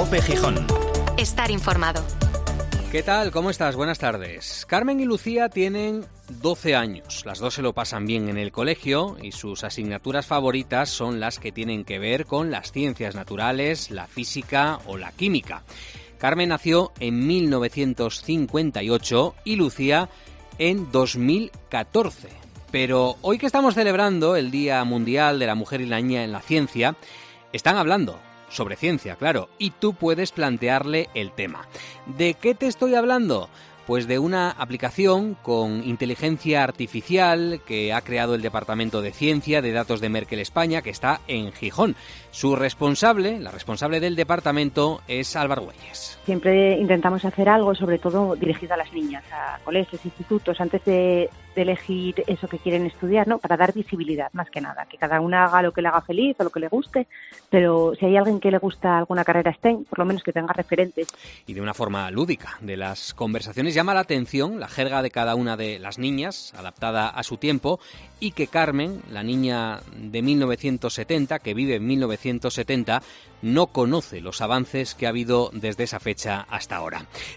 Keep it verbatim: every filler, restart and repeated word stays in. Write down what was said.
COPE Gijón. Estar informado. ¿Qué tal? ¿Cómo estás? Buenas tardes. Carmen y Lucía tienen doce años. Las dos se lo pasan bien en el colegio y sus asignaturas favoritas son las que tienen que ver con las ciencias naturales, la física o la química. Carmen nació en mil novecientos cincuenta y ocho y Lucía en dos mil catorce. Pero hoy que estamos celebrando el Día Mundial de la Mujer y la Niña en la Ciencia, están hablando sobre ciencia, claro, y tú puedes plantearle el tema. ¿De qué te estoy hablando? Pues de una aplicación con inteligencia artificial que ha creado el Departamento de Ciencia de Datos de Merkel España, que está en Gijón. Su responsable, la responsable del departamento, es Alba Argüelles. Siempre intentamos hacer algo, sobre todo dirigido a las niñas, a colegios, institutos, antes de, de elegir eso que quieren estudiar, ¿no? Para dar visibilidad, más que nada, que cada una haga lo que le haga feliz o lo que le guste, pero si hay alguien que le gusta alguna carrera STEM, por lo menos que tenga referentes. Y de una forma lúdica, de las conversaciones llama la atención la jerga de cada una de las niñas, adaptada a su tiempo, y que Carmen, la niña de mil novecientos setenta, que vive en mil novecientos setenta, no conoce los avances que ha habido desde esa fecha hasta ahora.